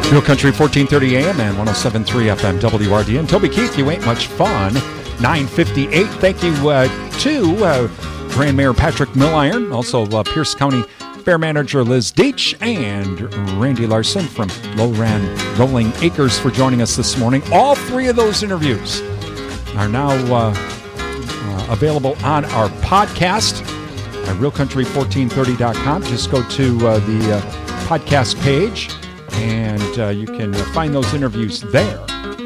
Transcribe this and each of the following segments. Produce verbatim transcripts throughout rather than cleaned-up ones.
Real Country fourteen thirty A M and one oh seven point three F M W R D N. Toby Keith, you ain't much fun. nine fifty-eight. Thank you uh, to uh, Grand Mayor Patrick Milliron, also uh, Pierce County Fair Manager Liz Deitch, and Randy Larson from Low-Ran Rolling Acres for joining us this morning. All three of those interviews are now uh, uh, available on our podcast at real country fourteen thirty dot com. Just go to uh, the uh, podcast page, and uh, you can find those interviews there.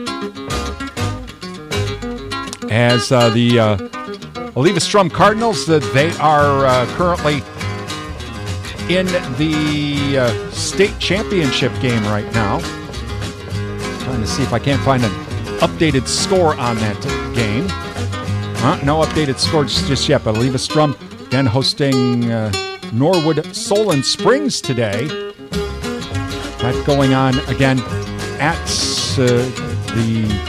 As uh, the uh, Oliva Strum Cardinals, uh, they are uh, currently in the uh, state championship game right now. Trying to see if I can't find an updated score on that game. Uh, no updated scores just yet, but Oliva Strum again hosting uh, Norwood Solon Springs today. That going on again at uh, the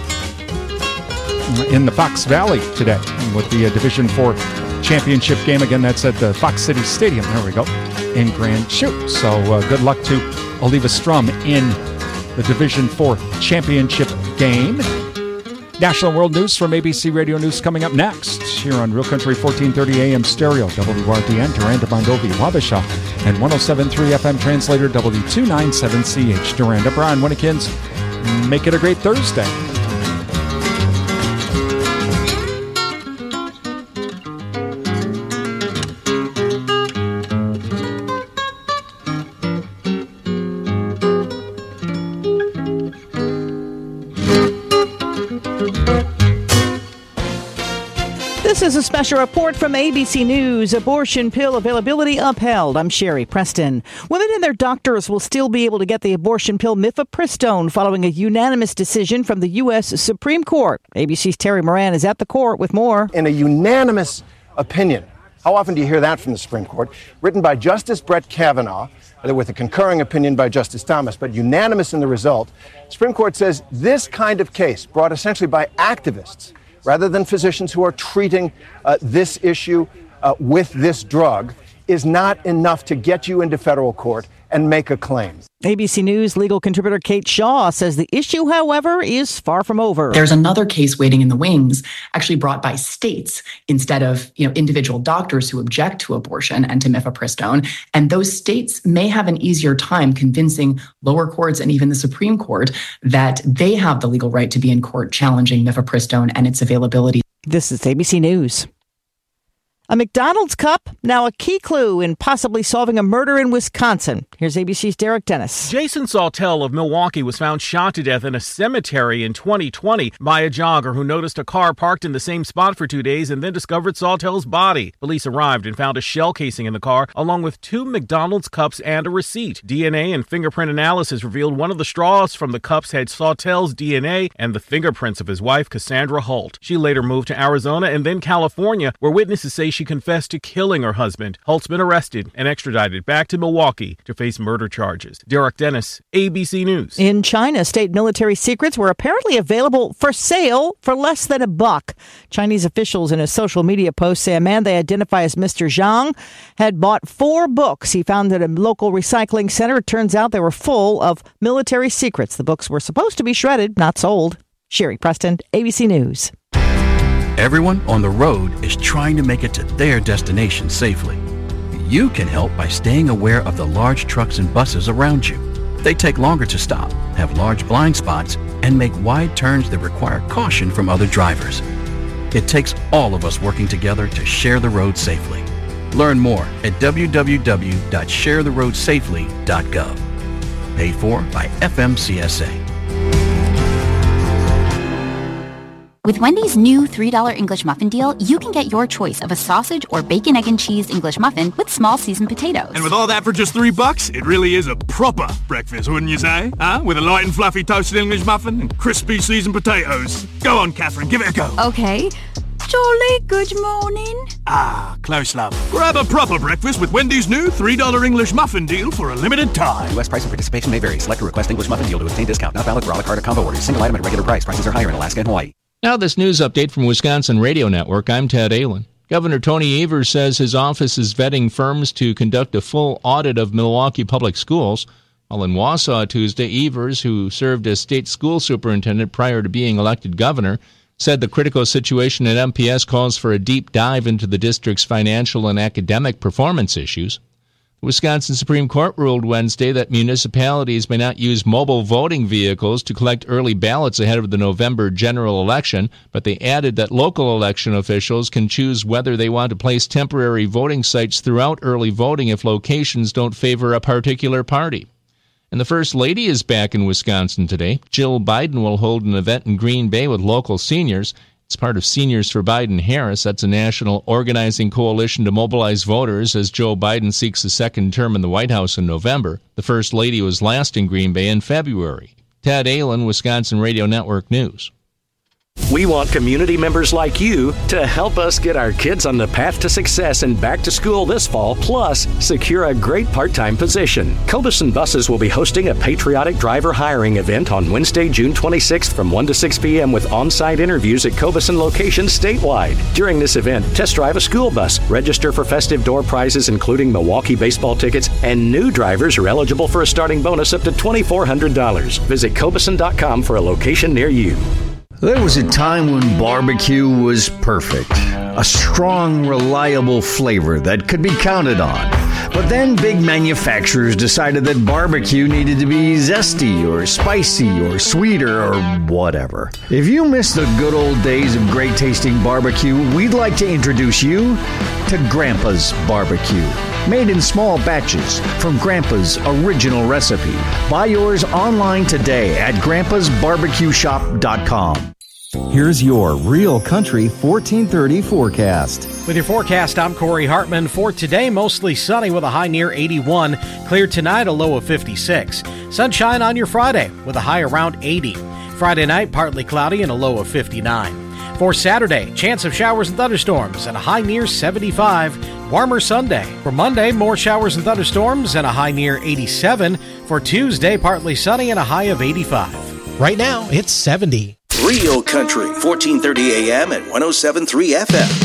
in the Fox Valley today with the uh, Division four championship game. Again, that's at the Fox City Stadium. There we go, in Grand Chute. So uh, good luck to Oliva Strum in the Division four championship game. National World News from A B C Radio News coming up next here on Real Country fourteen thirty A M stereo, W R D N, Duranda, Mondovi, Wabasha, and one oh seven point three F M translator, W two ninety-seven C H, Duranda. Brian Winnikins, make it a great Thursday. This is a special report from A B C News. Abortion pill availability upheld. I'm Sherry Preston. Women and their doctors will still be able to get the abortion pill mifepristone following a unanimous decision from the U S Supreme Court. A B C's Terry Moran is at the court with more. In a unanimous opinion. How often do you hear that from the Supreme Court? Written by Justice Brett Kavanaugh, with a concurring opinion by Justice Thomas, but unanimous in the result. Supreme Court says this kind of case, brought essentially by activists, rather than physicians who are treating uh, this issue uh, with this drug, is not enough to get you into federal court and make a claim. A B C News legal contributor Kate Shaw says the issue, however, is far from over. There's another case waiting in the wings, actually brought by states instead of, you know, individual doctors who object to abortion and to mifepristone. And those states may have an easier time convincing lower courts and even the Supreme Court that they have the legal right to be in court challenging mifepristone and its availability. This is A B C News. A McDonald's cup, now a key clue in possibly solving a murder in Wisconsin. Here's A B C's Derek Dennis. Jason Sawtell of Milwaukee was found shot to death in a cemetery in twenty twenty by a jogger who noticed a car parked in the same spot for two days and then discovered Sawtell's body. Police arrived and found a shell casing in the car, along with two McDonald's cups and a receipt. D N A and fingerprint analysis revealed one of the straws from the cups had Sawtell's D N A and the fingerprints of his wife, Cassandra Holt. She later moved to Arizona and then California, where witnesses say she confessed to killing her husband. Holt's been arrested and extradited back to Milwaukee to face murder charges. Derek Dennis, A B C News. In China, state military secrets were apparently available for sale for less than a buck. Chinese officials in a social media post say a man they identify as Mister Zhang had bought four books he found at a local recycling center. It turns out they were full of military secrets. The books were supposed to be shredded, not sold. Sherry Preston, A B C News. Everyone on the road is trying to make it to their destination safely. You can help by staying aware of the large trucks and buses around you. They take longer to stop, have large blind spots, and make wide turns that require caution from other drivers. It takes all of us working together to share the road safely. Learn more at w w w dot share the road safely dot gov. Paid for by F M C S A. With Wendy's new three dollar English muffin deal, you can get your choice of a sausage or bacon, egg, and cheese English muffin with small seasoned potatoes. And with all that for just three bucks, it really is a proper breakfast, wouldn't you say? Huh? With a light and fluffy toasted English muffin and crispy seasoned potatoes. Go on, Catherine, give it a go. Okay. Jolly good morning. Ah, close, love. Grab a proper breakfast with Wendy's new three dollar English muffin deal for a limited time. U S price and participation may vary. Select a request English muffin deal to obtain discount. Not valid for a la carte or combo orders. Single item at regular price. Prices are higher in Alaska and Hawaii. Now this news update from Wisconsin Radio Network. I'm Ted Allen. Governor Tony Evers says his office is vetting firms to conduct a full audit of Milwaukee public schools. While in Wausau Tuesday, Evers, who served as state school superintendent prior to being elected governor, said the critical situation at M P S calls for a deep dive into the district's financial and academic performance issues. The Wisconsin Supreme Court ruled Wednesday that municipalities may not use mobile voting vehicles to collect early ballots ahead of the November general election, but they added that local election officials can choose whether they want to place temporary voting sites throughout early voting if locations don't favor a particular party. And the First Lady is back in Wisconsin today. Jill Biden will hold an event in Green Bay with local seniors. It's part of Seniors for Biden-Harris. That's a national organizing coalition to mobilize voters as Joe Biden seeks a second term in the White House in November. The First Lady was last in Green Bay in February. Ted Allen, Wisconsin Radio Network News. We want community members like you to help us get our kids on the path to success and back to school this fall, plus secure a great part-time position. Cobeson Buses will be hosting a patriotic driver hiring event on Wednesday, June twenty-sixth from one to six p.m. with on-site interviews at Cobeson locations statewide. During this event, test drive a school bus, register for festive door prizes including Milwaukee baseball tickets, and new drivers are eligible for a starting bonus up to two thousand four hundred dollars. Visit Cobeson dot com for a location near you. There was a time when barbecue was perfect. A strong, reliable flavor that could be counted on. But then big manufacturers decided that barbecue needed to be zesty or spicy or sweeter or whatever. If you miss the good old days of great tasting barbecue, we'd like to introduce you to Grandpa's Barbecue. Made in small batches from Grandpa's original recipe. Buy yours online today at grandpas barbecue shop dot com. Here's your Real Country fourteen thirty forecast. With your forecast, I'm Corey Hartman. For today, mostly sunny with a high near eighty-one. Clear tonight, a low of fifty-six. Sunshine on your Friday with a high around eighty. Friday night, partly cloudy and a low of fifty-nine. For Saturday, chance of showers and thunderstorms and a high near seventy-five. Warmer Sunday. For Monday, more showers and thunderstorms and a high near eighty-seven. For Tuesday, partly sunny and a high of eighty-five. Right now, it's seventy. Real Country, fourteen thirty a.m. and one oh seven point three F M.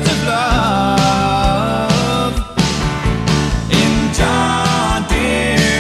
John Deere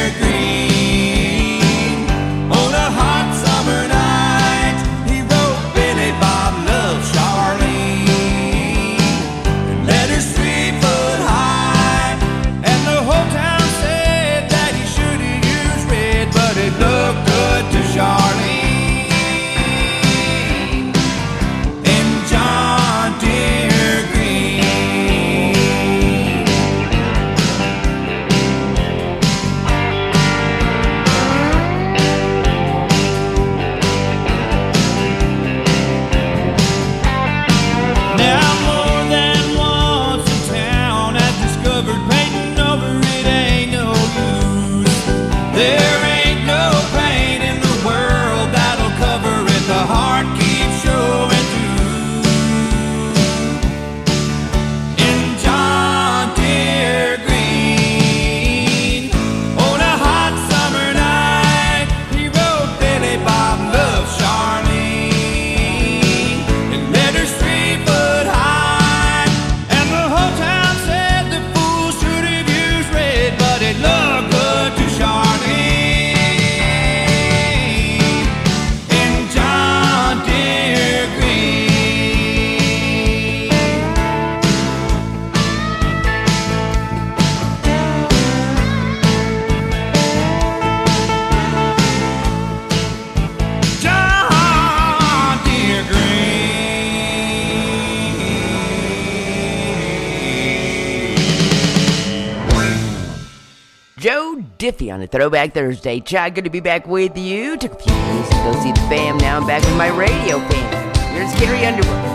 Diffie on a Throwback Thursday. Chad, good to be back with you. Took a few days to go see the fam. Now I'm back with my radio fam. Here's Carrie Underwood.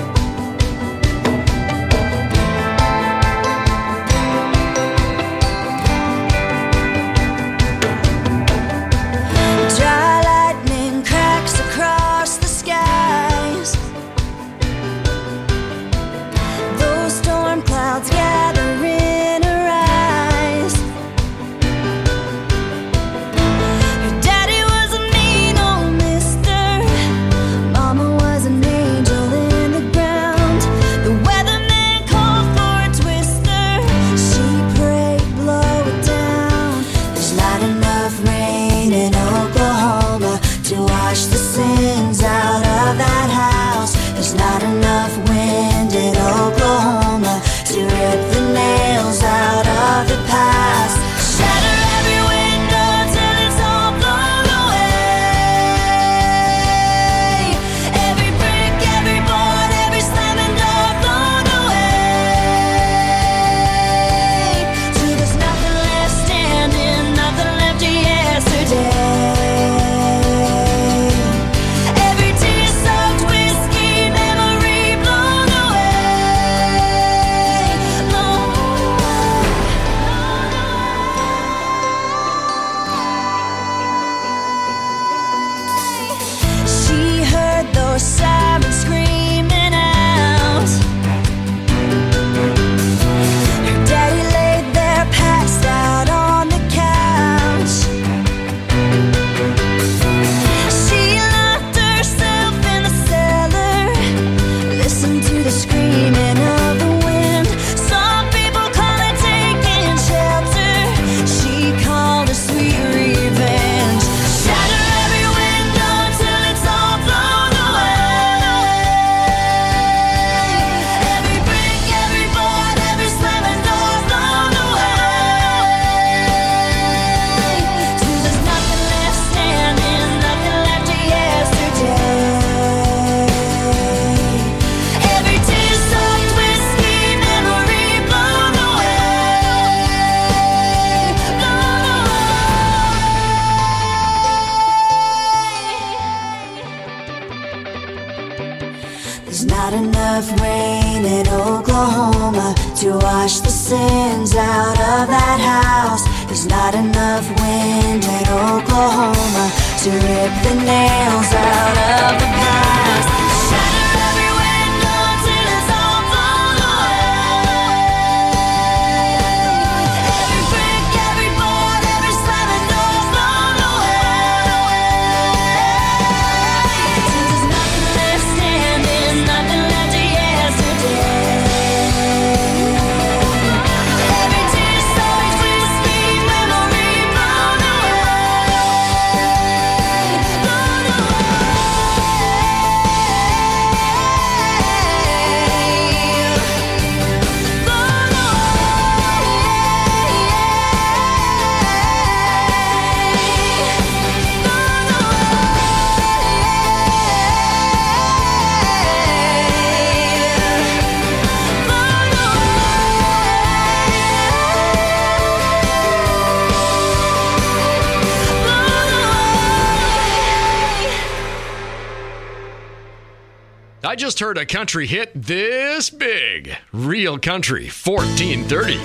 I just heard a country hit this big. Real Country, fourteen thirty.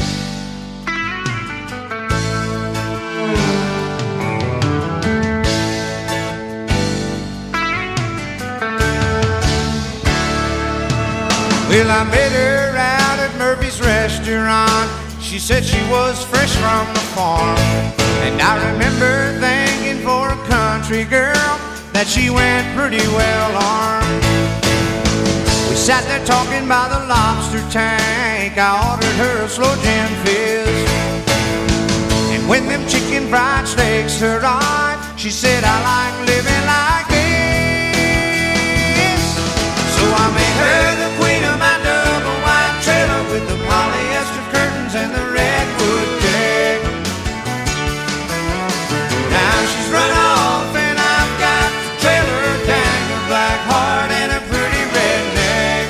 Well, I met her out at Murphy's restaurant. She said she was fresh from the farm. And I remember thinking for a country girl that she went pretty well armed. We sat there talking by the lobster tank. I ordered her a slow gin fizz. And when them chicken fried steaks arrived, she said, I like living like this. So I made her the queen of my double wide trailer with the polyester curtains and the redwood deck. Now she's run off and I've got the trailer down a black heart and a pretty redneck.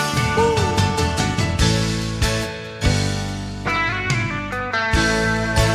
Woo.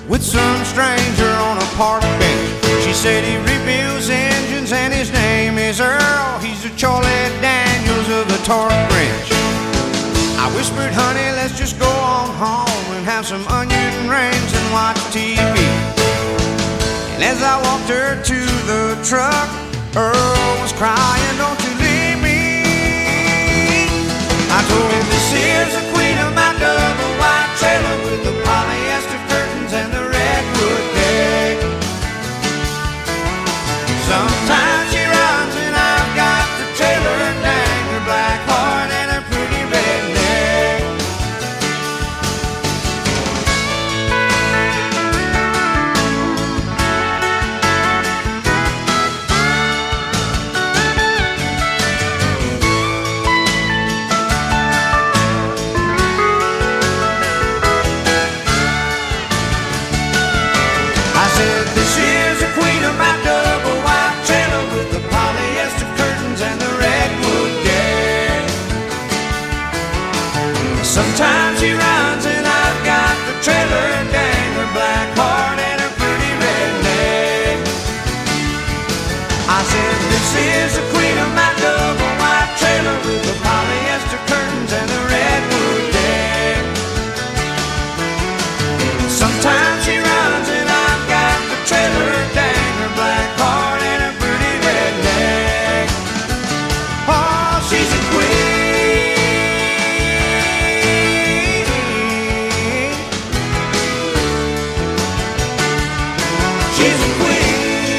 with some stranger on a park bench. She said he rebuilds engines and his name is Earl. He's the Charlie Daniels of the torque wrench. I whispered, honey, let's just go on home and have some onion rings and watch T V. And as I walked her to the truck, Earl was crying, don't you leave me. I told him this is the queen of my double white trailer with the polyester curtains and the redwood deck. Sometimes she runs and I've got the trailer, dang her black heart and her pretty red neck. I said, this is the queen of my double white trailer with the polyester curtains and the redwood deck. Sometimes she runs and I've got the trailer, dang her black heart and her pretty red neck. I said, this is the queen of my double white trailer with the polyester curtains and the redwood deck. Sometimes she runs and I've got the trailer, dang her black heart and her pretty red neck. Oh, she's a queen. She's a queen.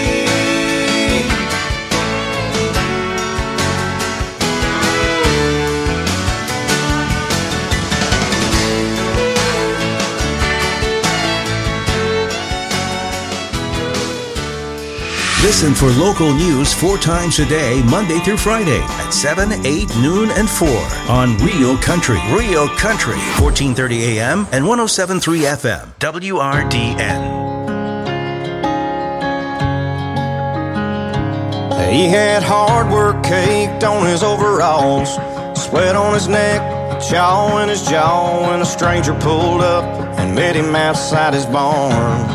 Listen for local news four times a day, Monday through Friday at seven, eight, noon, and four on Real Country. Real Country, fourteen thirty A M and one oh seven point three F M, W R D N. He had hard work caked on his overalls, sweat on his neck, chaw in his jaw, when a stranger pulled up and met him outside his barn.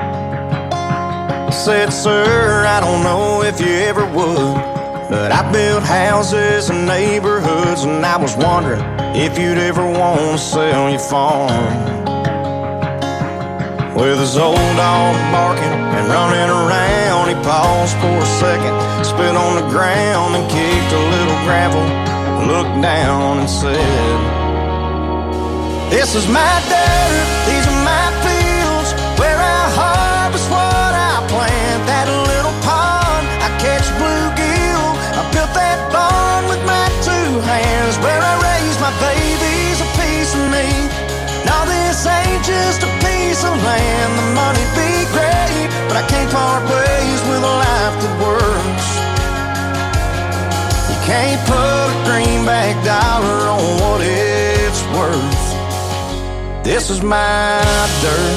Said, sir, I don't know if you ever would, but I built houses and neighborhoods, and I was wondering if you'd ever want to sell your farm. With his old dog barking and running around, he paused for a second, spit on the ground and kicked a little gravel, looked down and said, this is my dirt, these are my fields, where I harvest what I plant. That little pond, I catch bluegill, I built that barn with my two hands, where I raise my babies, a piece of me. Now this ain't just a piece of land, the money'd be great, but I can't part ways with a life that works. You can't put a greenback dollar on what it's worth. This is my dirt.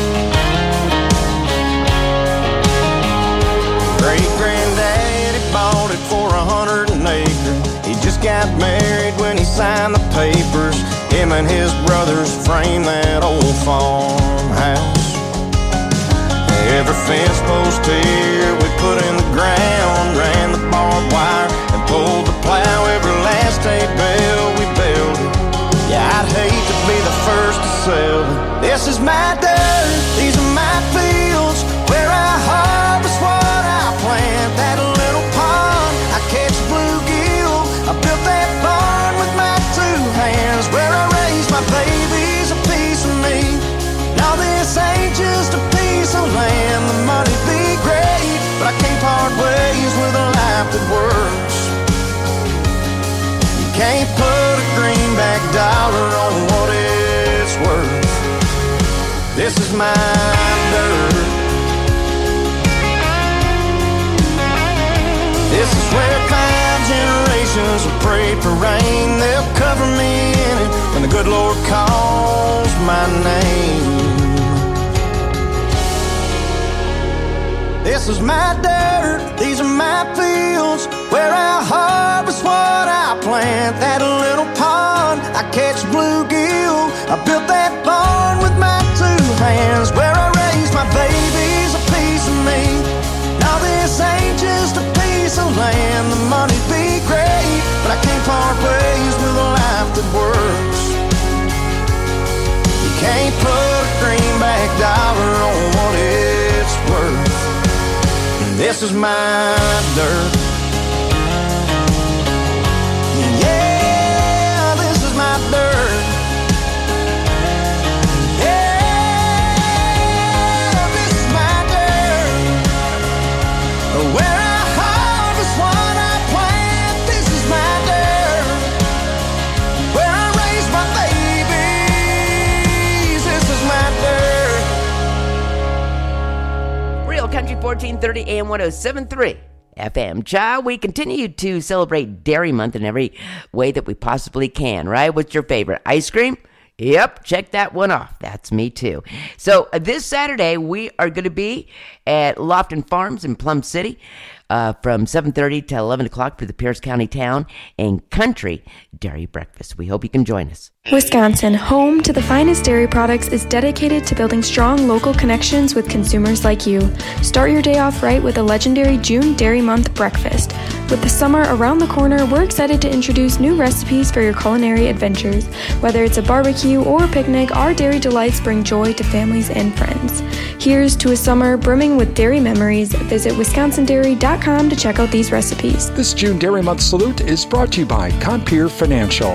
Great-granddaddy bought it for a hundred an acre. He just got married when he signed the papers. Him and his brothers framed that old farmhouse. Every fence post here we put in the ground, ran the barbed wire and pulled the plow. Every last hay bale we built it. Yeah, I'd hate to be the first to sell it. This is my dirt, these are my fields, where I harvest what I plant. That little pond, I catch bluegill, I built that barn with my two hands, where I raise my babies, a piece of me. Now this ain't just a piece of land, the money'd be great, but I can't part ways with a life that works. You can't put a greenback dollar on what it's worth. This is my dirt. This is where five generations have prayed for rain. They'll cover me in it when the good Lord calls my name. This is my dirt, these are my fields, where I harvest what I plant. That little pond, I catch bluegill, I built that barn with my two hands, where I raise This is my dirt. Yeah, this is my dirt. Yeah, this is my dirt. Where I harvest what I plant. This is my dirt. Where I raise my babies. This is my dirt. Real Country fourteen thirty A M one oh seven point three F M. Child, we continue to celebrate Dairy Month in every way that we possibly can, right? What's your favorite? Ice cream? Yep, check that one off. That's me too. So uh, this Saturday, we are going to be at Lofton Farms in Plum City uh, from seven thirty to eleven o'clock for the Pierce County Town and Country Dairy Breakfast. We hope you can join us. Wisconsin, home to the finest dairy products, is dedicated to building strong local connections with consumers like you. Start your day off right with a legendary June Dairy Month breakfast. With the summer around the corner, we're excited to introduce new recipes for your culinary adventures. Whether it's a barbecue or a picnic, our dairy delights bring joy to families and friends. Here's to a summer brimming with dairy memories. Visit wisconsin dairy dot com to check out these recipes. This June Dairy Month salute is brought to you by Compeer Financial.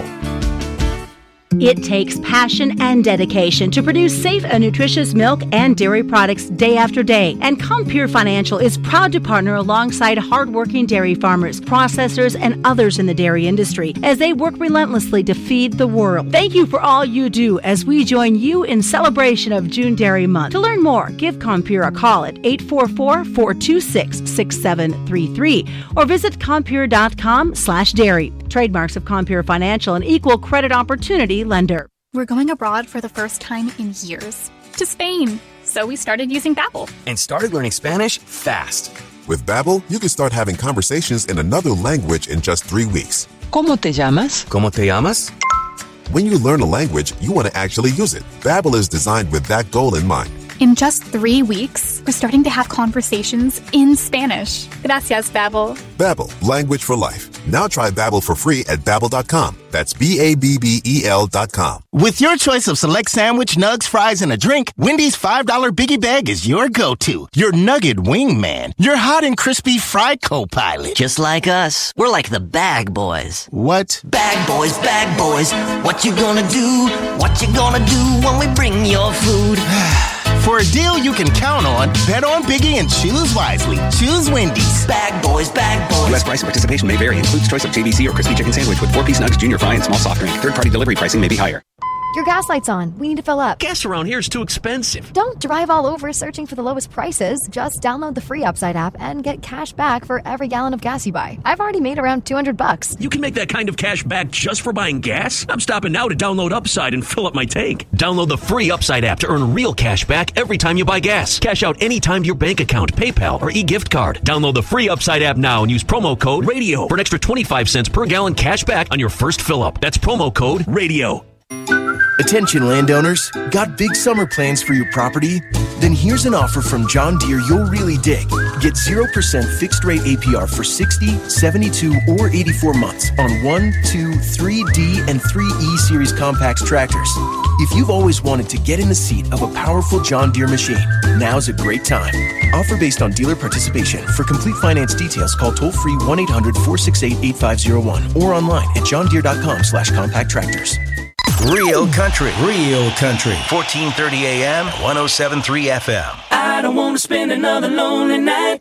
It takes passion and dedication to produce safe and nutritious milk and dairy products day after day. And Compeer Financial is proud to partner alongside hardworking dairy farmers, processors, and others in the dairy industry as they work relentlessly to feed the world. Thank you for all you do as we join you in celebration of June Dairy Month. To learn more, give Compeer a call at eight four four, four two six, six seven three three or visit compeer dot com slash dairy. Trademarks of Compeer Financial, an equal credit opportunity lender. We're going abroad for the first time in years. To Spain. So we started using Babbel. And started learning Spanish fast. With Babbel, you can start having conversations in another language in just three weeks. ¿Cómo te llamas? ¿Cómo te llamas? When you learn a language, you want to actually use it. Babbel is designed with that goal in mind. In just three weeks, we're starting to have conversations in Spanish. Gracias, Babbel. Babbel, language for life. Now try Babbel for free at babbel dot com. That's B A B B E L dot com. With your choice of select sandwich, nugs, fries, and a drink, Wendy's five dollar Biggie Bag is your go-to. Your nugget wingman. Your hot and crispy fry co-pilot. Just like us. We're like the bag boys. What? Bag boys, bag boys. What you gonna do? What you gonna do when we bring your food? For a deal you can count on, bet on Biggie and choose wisely. Choose Wendy's. Bag boys, bag boys. U S price and participation may vary. Includes choice of J B C or crispy chicken sandwich with four-piece nugs, junior fry, and small soft drink. Third-party delivery pricing may be higher. Your gas light's on. We need to fill up. Gas around here is too expensive. Don't drive all over searching for the lowest prices. Just download the free Upside app and get cash back for every gallon of gas you buy. I've already made around two hundred bucks. You can make that kind of cash back just for buying gas? I'm stopping now to download Upside and fill up my tank. Download the free Upside app to earn real cash back every time you buy gas. Cash out anytime your bank account, PayPal, or e-gift card. Download the free Upside app now and use promo code RADIO for an extra twenty-five cents per gallon cash back on your first fill up. That's promo code RADIO. Attention landowners, got big summer plans for your property? Then here's an offer from John Deere you'll really dig. Get zero percent fixed rate A P R for sixty, seventy-two, or eighty-four months on one, two, three D, and three E Series Compacts tractors. If you've always wanted to get in the seat of a powerful John Deere machine, now's a great time. Offer based on dealer participation. For complete finance details, call toll-free one eight hundred, four six eight, eight five zero one or online at johndeere.com slash compact tractors. Real Country. Real Country. fourteen thirty A M, one oh seven point three F M. I don't want to spend another lonely night.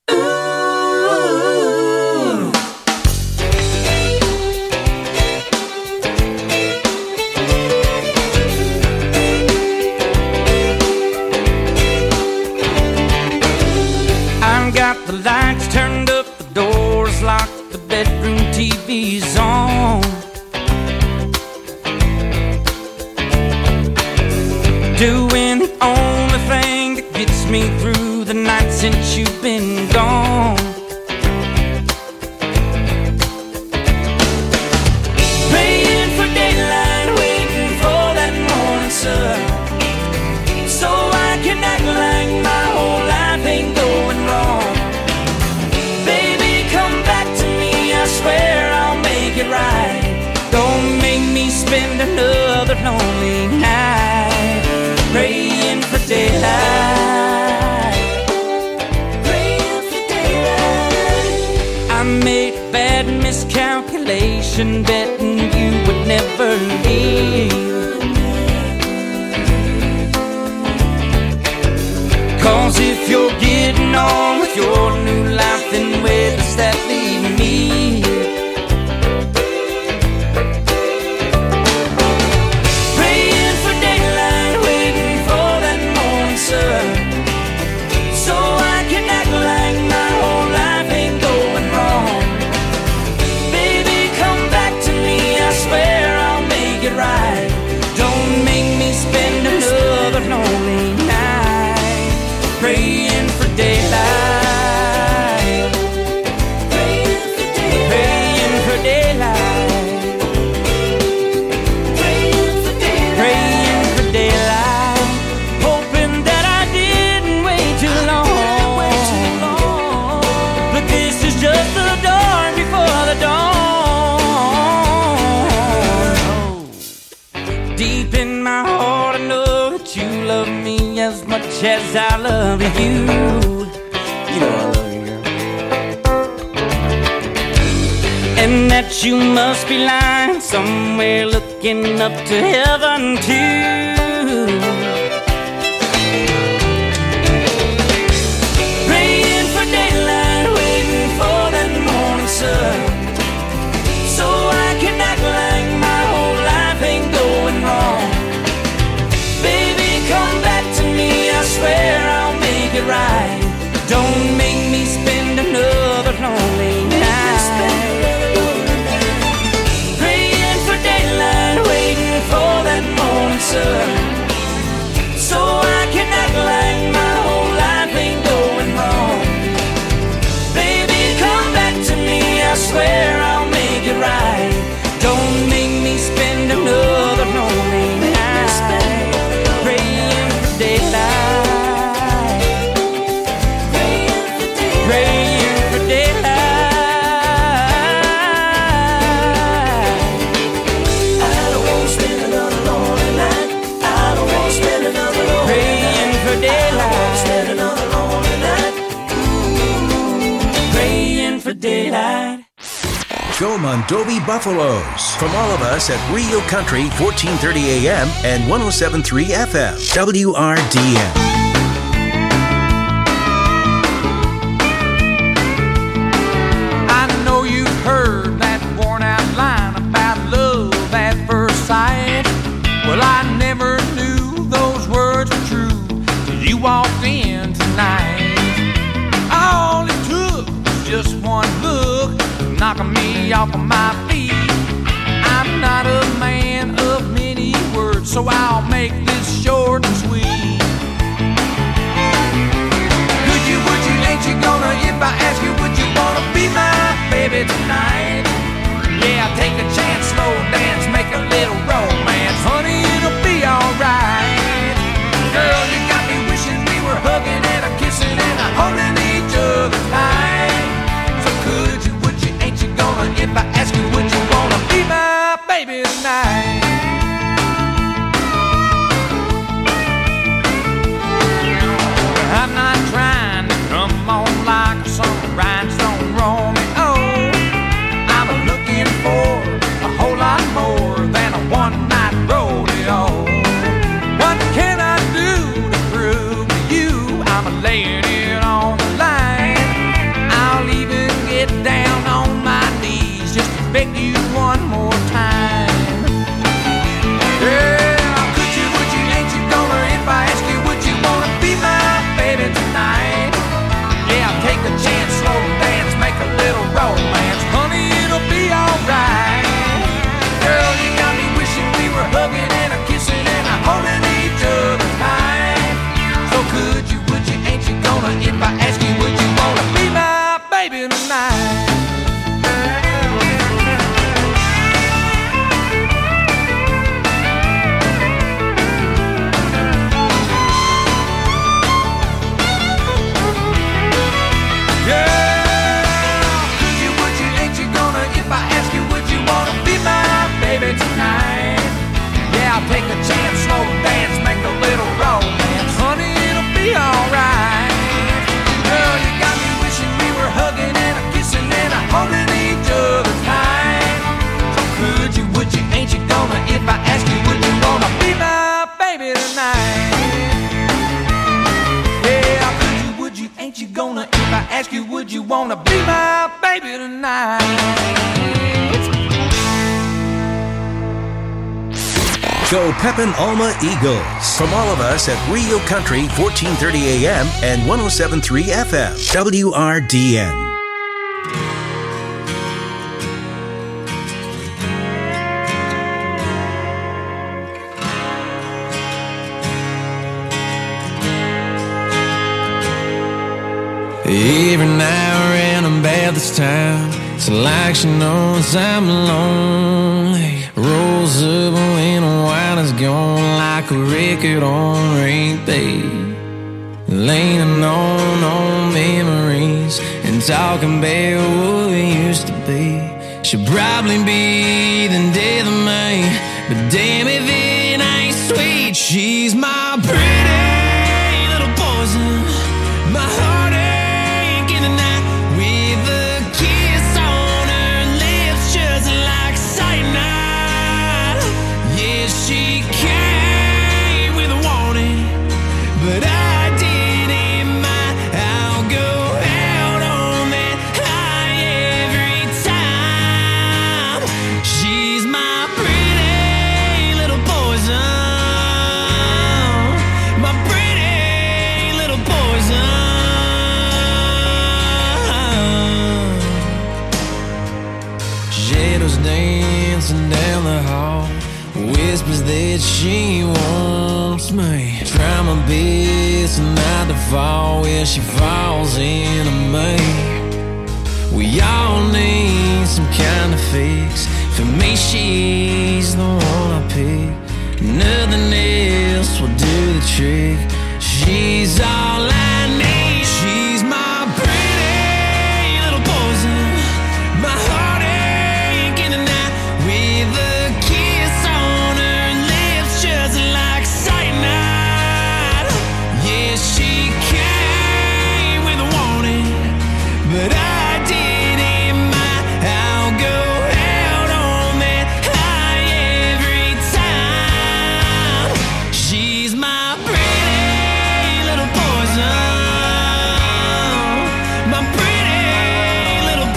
Ooh. I've got the lights turned up, the doors locked, the bedroom T V's on. Doing the only thing that gets me through the night since you've been gone. Praying for daylight, waiting for that morning sun, so I can act like my whole life ain't going wrong. Baby, come back to me, I swear I'll make it right. Don't make me spend another lonely night praying for daylight, praying for daylight. vacation betting you would never leave. 'Cause if you're getting on with your new life, then where does that leave me? Praying for daylight, waiting for that morning sun, so I can act like my whole life ain't going wrong. Baby, come back to me, I swear I'll make it right. Don't make me spend another lonely night praying for daylight, praying for daylight, praying for daylight, praying for daylight, praying for daylight, hoping that I didn't wait too long. But this is just the dawn before the dawn. Deep in my heart I know that you love me as much as I love you. You know I love you, girl. And that you must be lying somewhere looking up to heaven too. Praying for daylight, waiting for that morning sun, so I can act like my whole life ain't going wrong. Baby, come back to me, I swear I'll make it right. Don't make me spend another lonely night praying for daylight, waiting for that morning sun, so I can act like my whole life ain't going wrong. Baby, come back to me, I swear I'll make it right. Don't make me spend another lonely night praying for daylight, praying for daylight, praying for daylight. I don't want to spend another lonely night. I don't want to spend another lonely praying night. For daylight. I don't want to spend another lonely night. Praying for daylight. Joe Mondovi Buffaloes. From all of us at Real Country, fourteen thirty A M and one oh seven point three F M, W R D M. I know you've heard that worn out line about love at first sight. Well, I never knew those words were true till you walked in tonight. All it took was just one look, knocking me off of my feet. I'm not a man of many words, so I'll make this short and sweet. Could you, would you, ain't you gonna, if I ask you, would you wanna be my baby tonight? Yeah, take a chance, slow dance, make a little romance. Honey, it'll be alright. Girl, you got me wishing we were hugging and a kissing and a holding each other tight. So could you, would you, ain't you gonna, if I ask you, would you wanna be my baby tonight? ain't you gonna, if I ask you, would you wanna be my baby tonight? Go Pepin Alma Eagles. From all of us at Rio Country, fourteen thirty A M and one oh seven point three F M, W R D N. Every now and then about this time, it's like she knows I'm lonely. Rolls up when the wine is gone, like a record on repeat. Leaning on old memories and talking about what we used to be. She'll probably be the death of me, but damn if it ain't sweet. She's my pretty little poison, my heartache in the night, with a kiss on her lips just like cyanide. Yeah, she came with a warning, but I didn't mind. I'll go out on that high every time. She's my pretty little poison, my pretty little poison. Shadows dancing down the hall, whispers that she wants me. Try my best not to fall where she falls into me. We all need some kind of fix. For me, she's the one I pick. Nothing else will do the trick. She's all I need. She's my pretty little poison, my heartache in the night, with a kiss on her lips just like cyanide. Yeah, she came with a warning, but I didn't mind. I'll go out on that high every time. She's my pretty little poison, my pretty little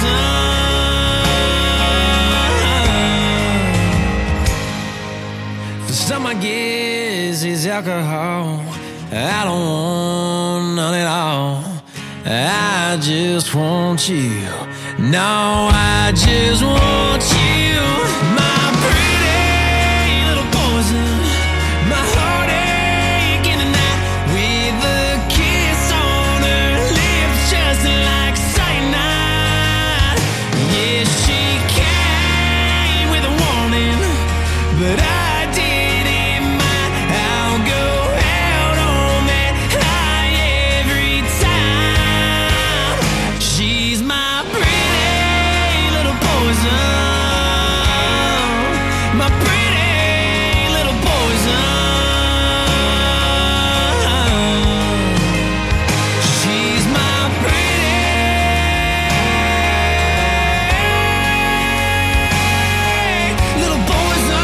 poison. For some, I guess it's alcohol. I don't want none at all. I just want you. No, I just want you. My pretty little poison, my heartache in the night, with a kiss on her lips just like cyanide. Yeah, she came with a warning, but I didn't mind. I'll go out on that high every time. She's my pretty little poison, my pretty little poison. She's my pretty little poison.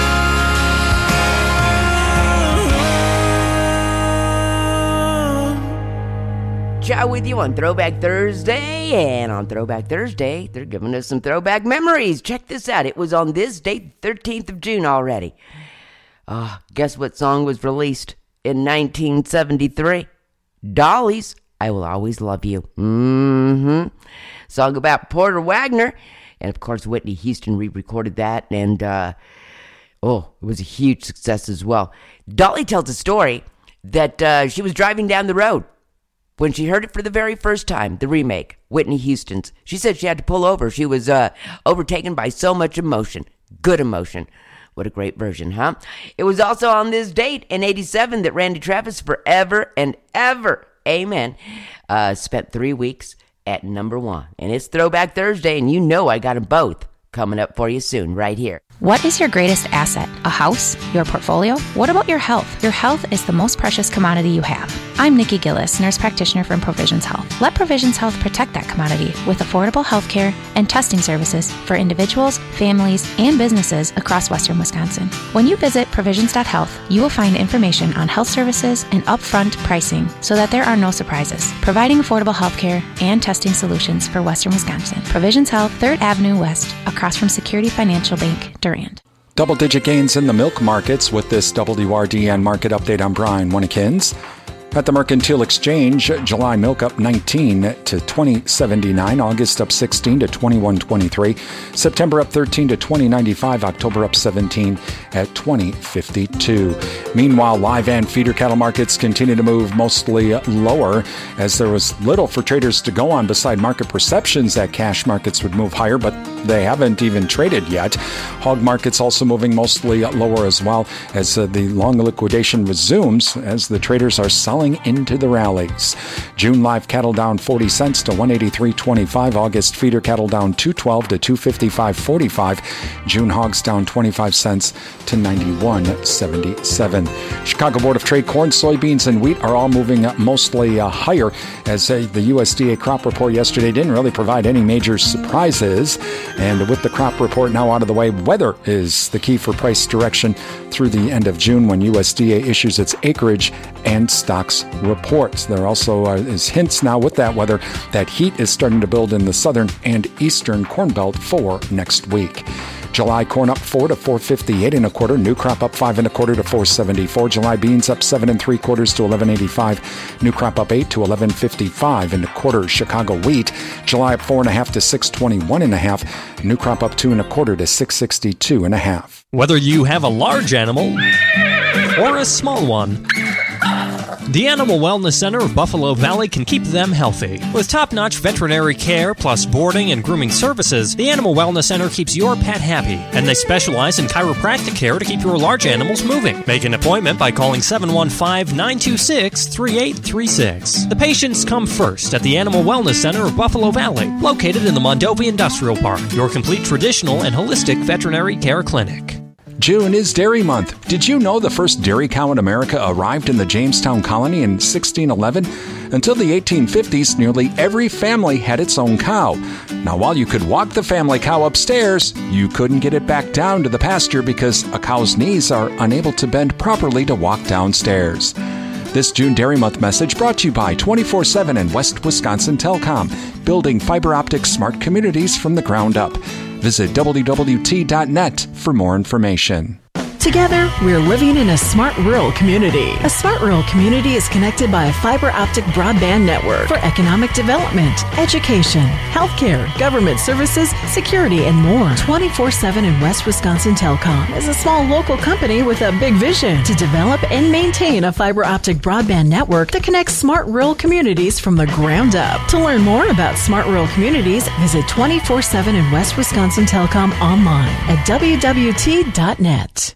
Chat with you on Throwback Thursday, and on Throwback Thursday, they're giving us some throwback memories. Check this out. It was on this date, thirteenth of June already. Uh, guess what song was released in nineteen seventy-three? Dolly's I Will Always Love You. Mm-hmm. Song about Porter Wagner. And, of course, Whitney Houston re-recorded that, and, uh, oh, it was a huge success as well. Dolly tells a story that uh, she was driving down the road when she heard it for the very first time, the remake, Whitney Houston's. She said she had to pull over. She was uh, overtaken by so much emotion. Good emotion. What a great version, huh? It was also on this date in eighty-seven that Randy Travis, forever and ever, amen, uh, spent three weeks at number one. And it's Throwback Thursday, and you know I got them both coming up for you soon, right here. What is your greatest asset? A house? Your portfolio? What about your health? Your health is the most precious commodity you have. I'm Nikki Gillis, nurse practitioner from Provisions Health. Let Provisions Health protect that commodity with affordable health care and testing services for individuals, families, and businesses across western Wisconsin. When you visit provisions dot health, you will find information on health services and upfront pricing so that there are no surprises, providing affordable health care and testing solutions for western Wisconsin. Provisions Health, third Avenue West, across from Security Financial Bank, Durand. Double-digit gains in the milk markets with this W R D N market update. I'm Brian Winnikins. At the Mercantile Exchange, July milk up nineteen to twenty seventy-nine, August up sixteen to twenty-one twenty-three, September up thirteen to twenty ninety-five, October up seventeen at twenty fifty-two. Meanwhile, live and feeder cattle markets continue to move mostly lower as there was little for traders to go on beside market perceptions that cash markets would move higher, but they haven't even traded yet. Hog markets also moving mostly lower as well as uh, the long liquidation resumes as the traders are selling into the rallies. June live cattle down forty cents to one eighty-three twenty-five. August feeder cattle down two twelve to two fifty-five forty-five. June hogs down twenty-five cents to ninety-one seventy-seven. Chicago Board of Trade corn, soybeans, and wheat are all moving mostly uh, higher as uh, the U S D A crop report yesterday didn't really provide any major surprises. And with the crop report now out of the way, weather is the key for price direction through the end of June when U S D A issues its acreage and stocks reports. There also uh, is hints now with that weather that heat is starting to build in the southern and eastern corn belt for next week. July corn up four to four fifty-eight and a quarter. New crop up five and a quarter to four seventy-four. July beans up seven and three quarters to eleven eighty-five. New crop up eight to eleven fifty-five and a quarter. Chicago wheat July up four and a half to six twenty-one and a half. New crop up two and a quarter to six sixty-two and a half. Whether you have a large animal or a small one, the Animal Wellness Center of Buffalo Valley can keep them healthy. With top-notch veterinary care plus boarding and grooming services, the Animal Wellness Center keeps your pet happy, and they specialize in chiropractic care to keep your large animals moving. Make an appointment by calling seven one five, nine two six, three eight three six. The patients come first at the Animal Wellness Center of Buffalo Valley, located in the Mondovi Industrial Park, your complete traditional and holistic veterinary care clinic. June is Dairy Month. Did you know the first dairy cow in America arrived in the Jamestown colony in sixteen eleven? Until the eighteen fifties, nearly every family had its own cow. Now, while you could walk the family cow upstairs, you couldn't get it back down to the pasture because a cow's knees are unable to bend properly to walk downstairs. This June Dairy Month message brought to you by twenty-four seven and West Wisconsin Telecom, building fiber optic smart communities from the ground up. Visit W W T dot net for more information. Together, we're living in a smart rural community. A smart rural community is connected by a fiber optic broadband network for economic development, education, healthcare, government services, security, and more. twenty-four seven and West Wisconsin Telecom is a small local company with a big vision to develop and maintain a fiber optic broadband network that connects smart rural communities from the ground up. To learn more about smart rural communities, visit twenty-four seven and West Wisconsin Telecom online at W W T dot net.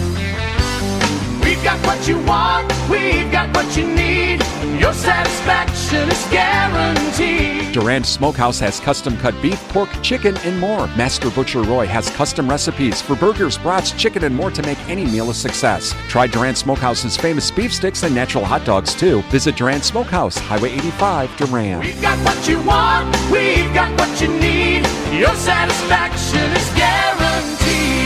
We've got what you want, we've got what you need. Your satisfaction is guaranteed. Durand Smokehouse has custom-cut beef, pork, chicken, and more. Master Butcher Roy has custom recipes for burgers, brats, chicken, and more to make any meal a success. Try Durand Smokehouse's famous beef sticks and natural hot dogs, too. Visit Durand Smokehouse, Highway eighty-five, Durand. We've got what you want, we've got what you need. Your satisfaction is guaranteed.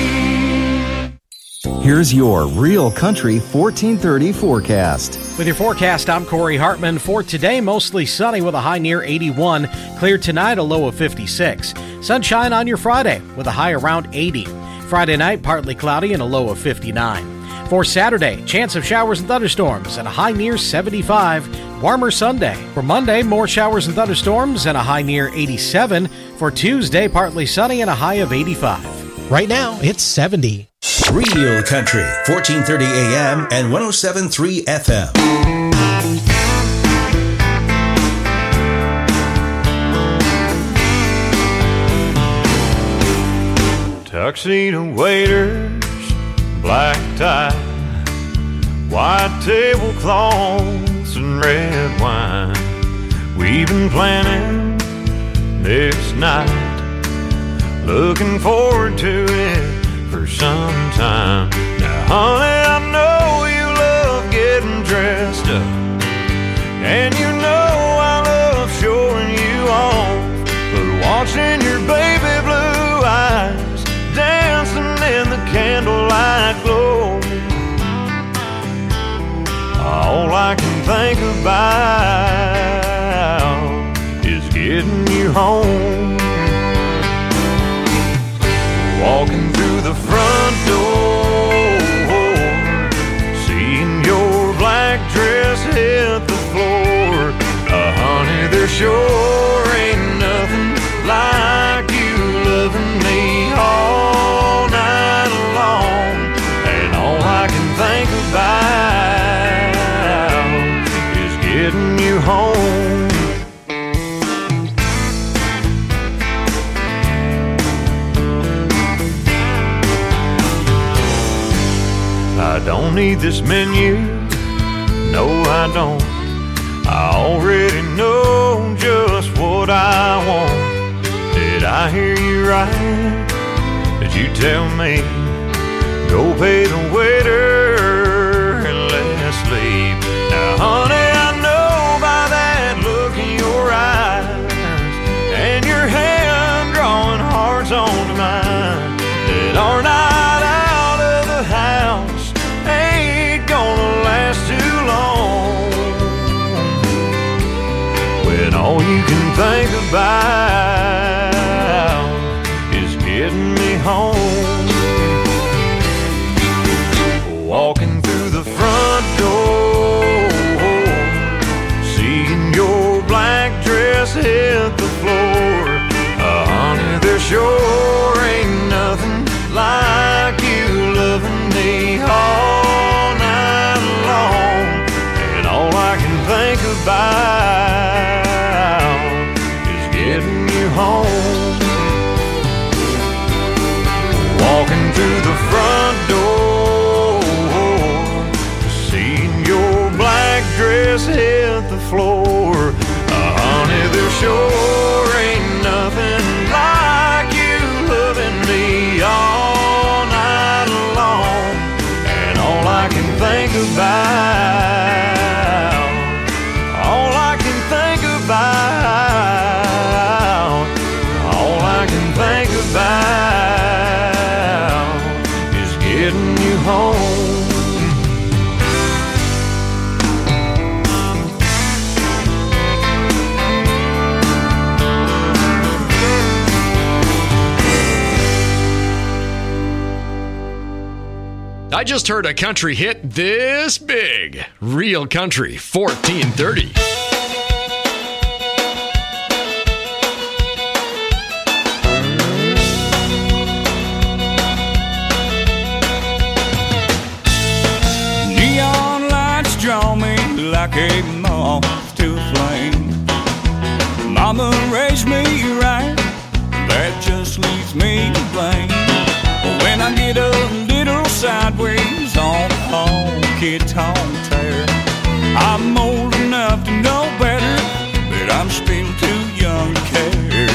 Here's your Real Country fourteen thirty forecast. With your forecast, I'm Corey Hartman. For today, mostly sunny with a high near eighty-one. Clear tonight, a low of fifty-six. Sunshine on your Friday with a high around eighty. Friday night, partly cloudy and a low of fifty-nine. For Saturday, chance of showers and thunderstorms and a high near seventy-five. Warmer Sunday. For Monday, more showers and thunderstorms and a high near eighty-seven. For Tuesday, partly sunny and a high of eighty-five. Right now, it's seventy. Real Country, fourteen thirty A M and one oh seven point three F M. Tuxedo waiters, black tie, white tablecloths and red wine. We've been planning this night, looking forward to it for some time. Now, honey, I know you love getting dressed up, I can think about is getting you home. Walking through the front door, seeing your black dress hit the floor. Uh, honey, there sure ain't nothing like you loving me all night long. And all I can think about is getting you home. I don't need this menu, no I don't. I already know just what I want. Did I hear you right? Did you tell me go pay the waiter and let's leave? Now honey, I know by that look in your eyes and your hand drawing hearts onto mine that our night out of the house ain't gonna last too long. When all you can think about is getting me home. Walking through the front door, seeing your black dress hit the floor. Uh, honey, there sure ain't nothing like you loving me all night long. And all I can think about is getting you home. Walking through the front door, seeing your black dress hit the floor. Uh, honey, there sure ain't nothing like you loving me all night long. And all I can think about, all I can think about, all I can think about is getting you home. I just heard a country hit this big. Real Country fourteen thirty. Neon lights draw me like a moth to a flame. Mama raised me right, that just leaves me to blame. When I get a little sideways on honky tonk tear, I'm old enough to know better, but I'm still too young to care.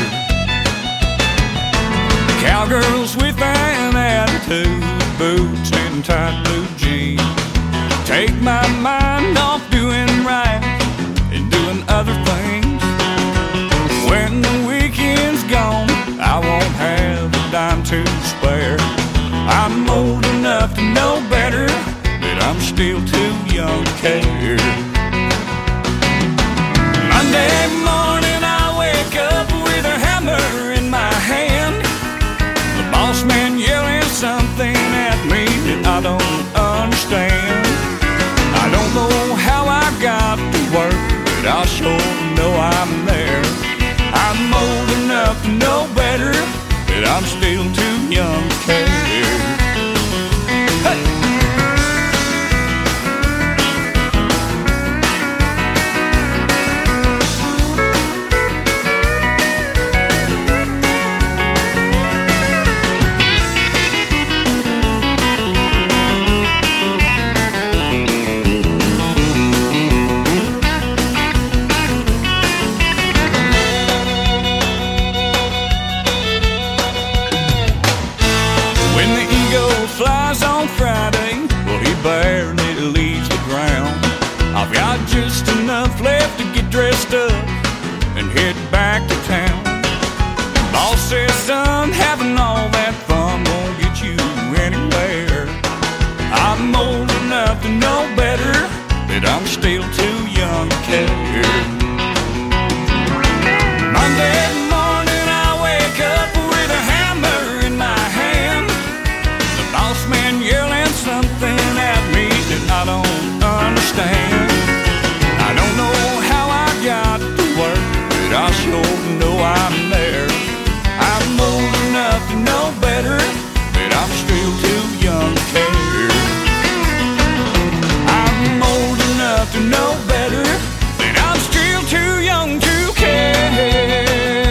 Cowgirls with an attitude, boots and tight blue jeans, take my mind off doing right and doing other things. When the weekend's gone, I won't have a dime to spare. I'm old enough to know better, but I'm still too young to care. Monday morning I wake up with a hammer in my hand, the boss man yelling something at me that I don't understand. I don't know how I got to work, but I sure know I'm there. I'm old enough to know better, but I'm still too young to care. Hey! Barely leaves the ground. I've got just enough left to get dressed up and head back to town. Boss says, son, having all that fun won't get you anywhere. I'm old enough to know better, but I'm still too young to care. Monday morning I wake up with a hammer in my hand. The boss man yelling something at me that I don't understand. I don't know how I got to work, but I sure know I'm there. I'm old enough to know better, but I'm still too young to care. I'm old enough to know better, but I'm still too young to care.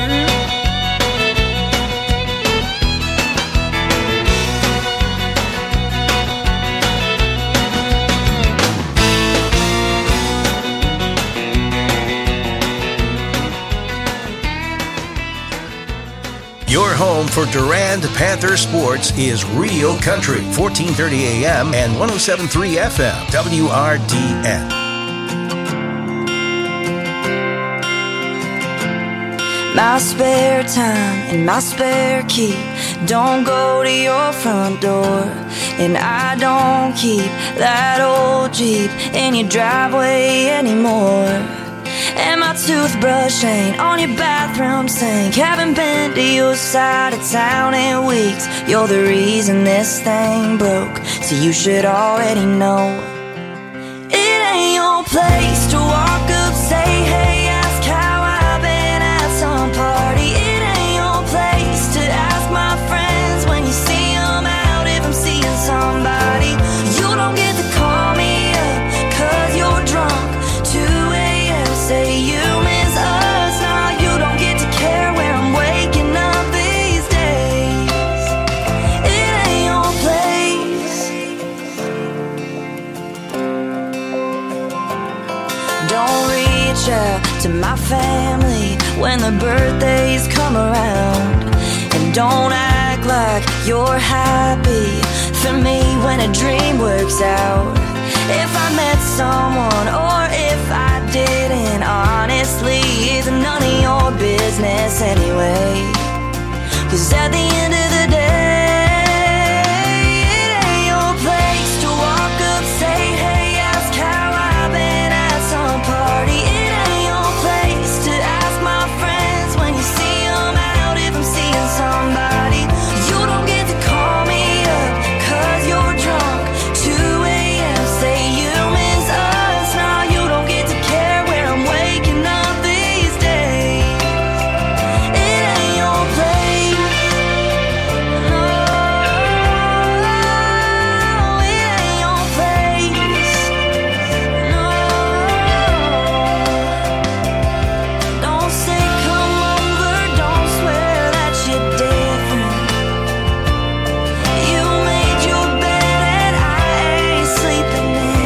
Your home for Durand Panther sports is Real Country, fourteen thirty A M and one oh seven point three F M, W R D N. My spare time and my spare key don't go to your front door, and I don't keep that old Jeep in your driveway anymore. And my toothbrush ain't on your bathroom sink. Haven't been to your side of town in weeks. You're the reason this thing broke, so you should already know. It ain't your place to walk up, say hey, ask how I've been at some party. It ain't your place to ask my friends when you see them out if I'm seeing somebody. You don't get to call me up cause you're drunk. two Say you miss us, now you don't get to care where I'm waking up these days. It ain't your place. Don't reach out to my family when the birthdays come around, and don't act like you're happy for me when a dream works out. If I met someone or if I didn't, honestly, it's none of your business anyway. Cause at the end of the day, it ain't your place to walk up, say hey, ask how I've been at some party. It ain't your place to ask my friends when you see them out if I'm seeing somebody. You don't get to call me up cause you're drunk. two Say you miss us, now you don't get to care where I'm waking up these days. It ain't your place. No, it ain't your place. No, don't say come over, don't swear that you're different. You made your bed and I ain't sleeping.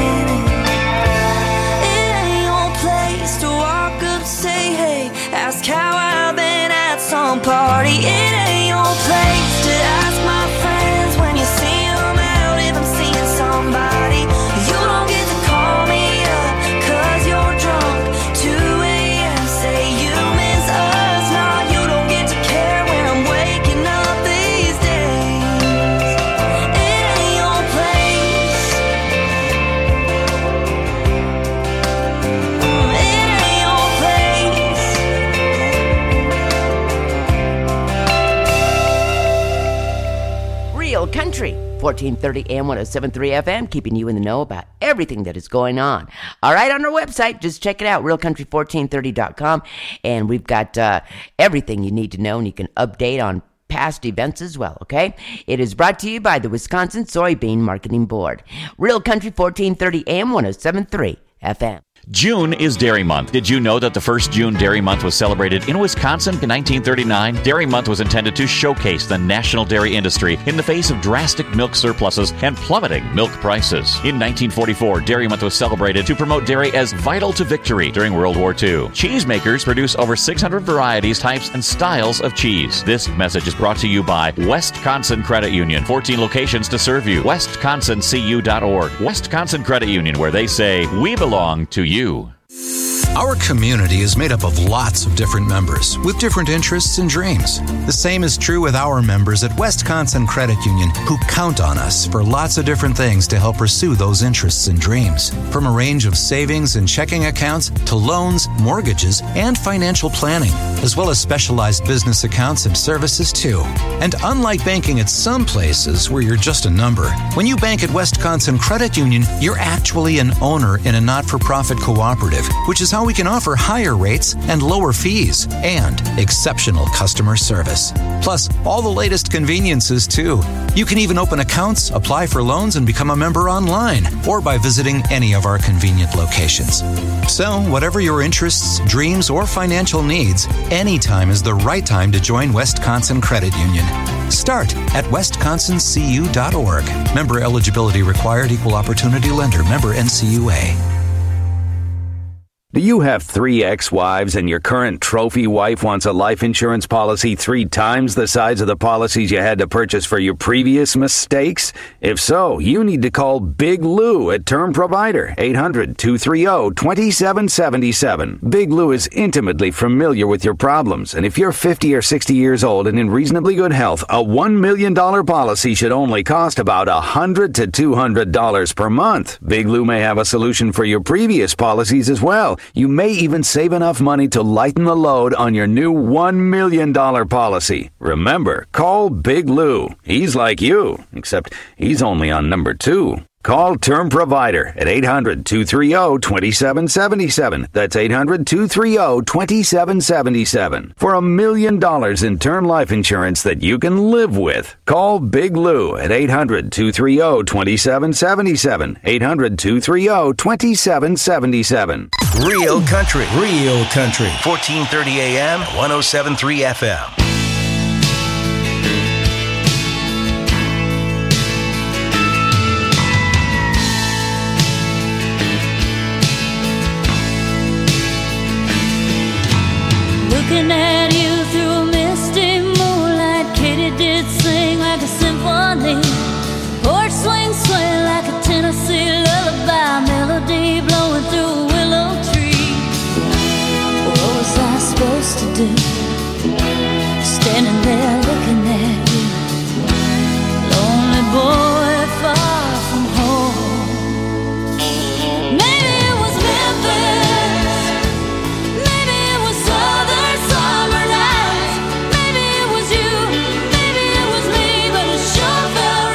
Ask how I've been at some party. It ain't your place to ask my friends when you see them out if I'm seeing somebody. You don't get to call me up cause you're drunk. two A.M. Say you miss us, now you don't get to care where I'm waking up these days. It ain't your place. It ain't your place. Real Country, fourteen thirty A M, one oh seven point three F M, keeping you in the know about everything that is going on. All right, on our website, just check it out, real country fourteen thirty dot com, and we've got uh, everything you need to know, and you can update on past events as well, okay? It is brought to you by the Wisconsin Soybean Marketing Board. Real Country, fourteen thirty A M, one oh seven point three F M. June is Dairy Month. Did you know that the first June Dairy Month was celebrated in Wisconsin in nineteen thirty-nine? Dairy Month was intended to showcase the national dairy industry in the face of drastic milk surpluses and plummeting milk prices. In nineteen forty-four, Dairy Month was celebrated to promote dairy as vital to victory during World War Two. Cheesemakers produce over six hundred varieties, types, and styles of cheese. This message is brought to you by Wisconsin Credit Union. fourteen locations to serve you. Wisconsin C U dot org. Wisconsin Credit Union, where they say, we belong to you. Our community is made up of lots of different members with different interests and dreams. The same is true with our members at Wisconsin Credit Union, who count on us for lots of different things to help pursue those interests and dreams. From a range of savings and checking accounts to loans, mortgages, and financial planning, as well as specialized business accounts and services too. And unlike banking at some places where you're just a number, when you bank at Wisconsin Credit Union, you're actually an owner in a not-for-profit cooperative, which is how we can offer higher rates and lower fees and exceptional customer service. Plus, all the latest conveniences too. You can even open accounts, apply for loans, and become a member online or by visiting any of our convenient locations. So, whatever your interests, dreams, or financial needs, anytime is the right time to join Wisconsin Credit Union. Start at wisconsin c u dot org. Member eligibility required. Equal opportunity lender. Member N C U A. Do you have three ex-wives and your current trophy wife wants a life insurance policy three times the size of the policies you had to purchase for your previous mistakes? If so, you need to call Big Lou at Term Provider, eight hundred, two three zero, two seven seven seven. Big Lou is intimately familiar with your problems, and if you're fifty or sixty years old and in reasonably good health, a one million dollars policy should only cost about one hundred to two hundred dollars per month. Big Lou may have a solution for your previous policies as well. You may even save enough money to lighten the load on your new one million dollars policy. Remember, call Big Lou. He's like you, except he's only on number two. Call Term Provider at eight hundred, two three zero, two seven seven seven. That's eight hundred, two three zero, two seven seven seven. For a million dollars in term life insurance that you can live with. Call Big Lou at eight hundred, two three zero, two seven seven seven. eight hundred, two three zero, two seven seven seven. Real Country. Real Country. fourteen thirty A M, one oh seven point three F M. Looking at you through a misty moonlight, Katy did sing like a symphony. Porch swing, swing like a Tennessee lullaby, melody blowing through a willow tree. What was I supposed to do? Standing there looking at you, lonely boy far from home. Maybe it was Memphis, maybe it was Southern summer nights, maybe it was you, maybe it was me, but it sure felt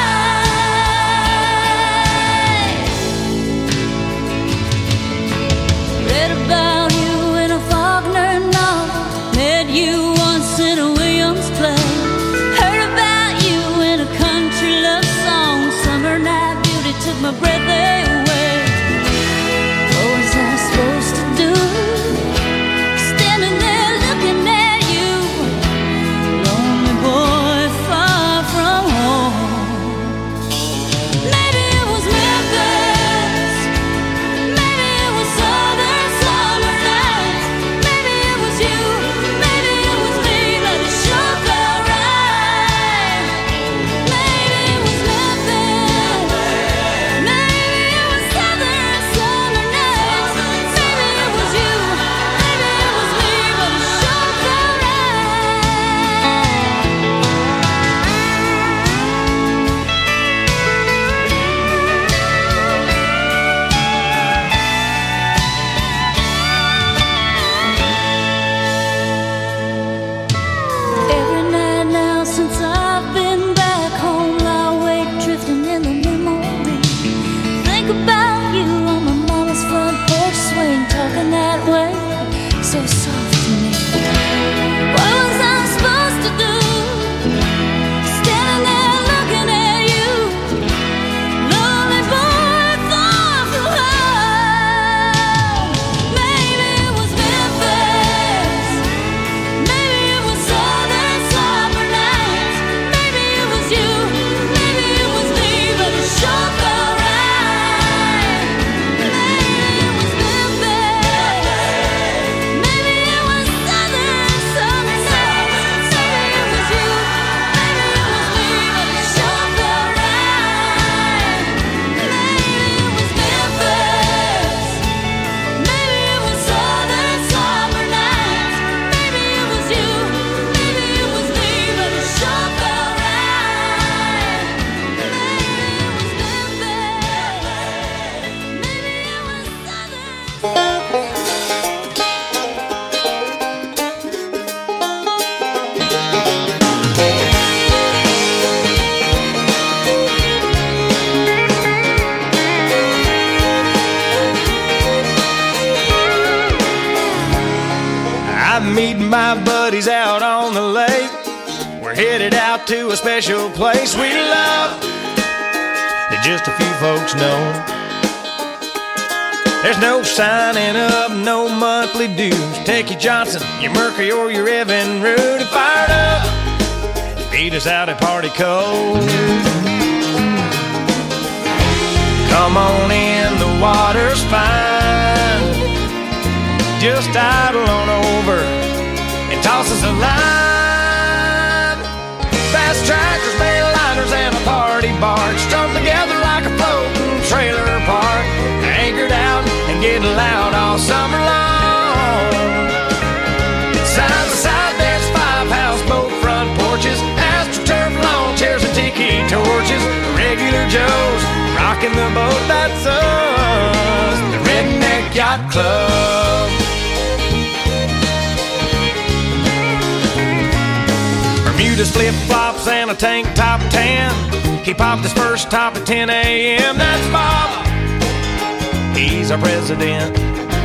right. Read about you in a Faulkner novel, met you once in a Williams play, heard about you in a country love song, summer night beauty took my breath away. What was I supposed to do? Standing there looking at you, lonely boy far from home. Maybe it was Memphis, maybe it was Southern summer nights, maybe it was you, maybe it was I'm meeting my buddies out on the lake. We're headed out to a special place we love that just a few folks know. There's no signing up, no monthly dues. Take your Johnson, your Mercury, or your Evinrude and fired up. Beat us out at Party Cove. Come on in, the water's fine. Just idle on over and toss us a line. Fast tractors, mainliners, and a party barge strung together like a floating trailer park. Anchored out and getting loud all summer long. Side by side, there's five houseboat front porches, AstroTurf lawn chairs and tiki torches. Regular Joes rocking the boat, that's us, the Redneck Yacht Club. Bermuda's flip-flops and a tank top tan. He popped his first top at ten a.m. That's Bob, he's our president.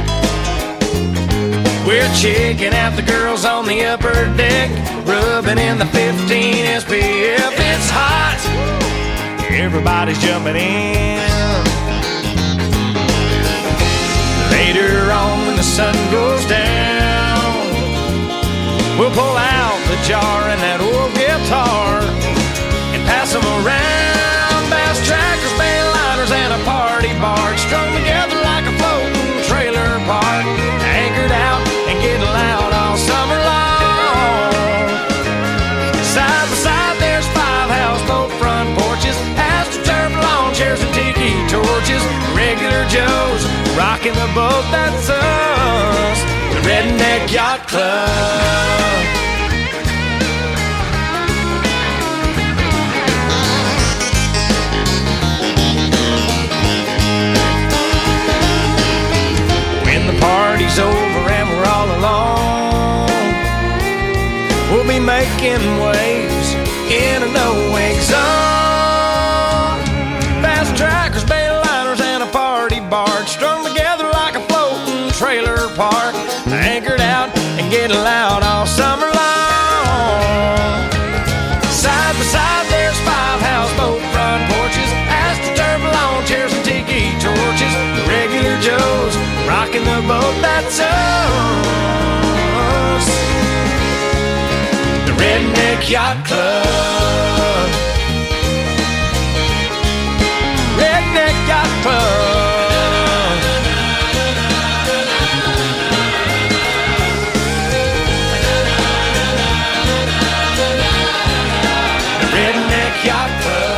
We're checking out the girls on the upper deck, rubbing in the fifteen S P F. It's hot, everybody's jumping in. Later on when the sun goes down, we'll pull out the jar and that old guitar and pass them around. Bass trackers, mainliners, and a party barge strung together like a floating trailer park. Anchored out and getting loud all summer long. Side by side, there's five houseboat front porches, AstroTurf lawn chairs and tiki torches. Regular Joes rocking the boat, that's us, the Redneck Yacht Club. Party's over and we're all alone, we'll be making waves in a no-wake zone. Fast trackers, mainliners, and a party barge strung together like a floating trailer park. Anchored out and getting loud all summer long. Side by side, there's five houseboat front porches, AstroTurf lawn chairs and tiki torches. Regular Joes rocking the boat, that's us, the Redneck Yacht Club. Redneck Yacht Club. The Redneck Yacht Club.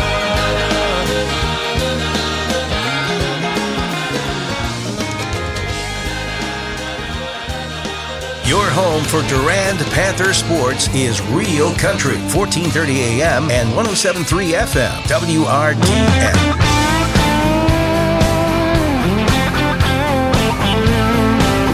Your home for Durand Panther sports is Real Country, fourteen thirty A M and one oh seven point three F M, W R D N.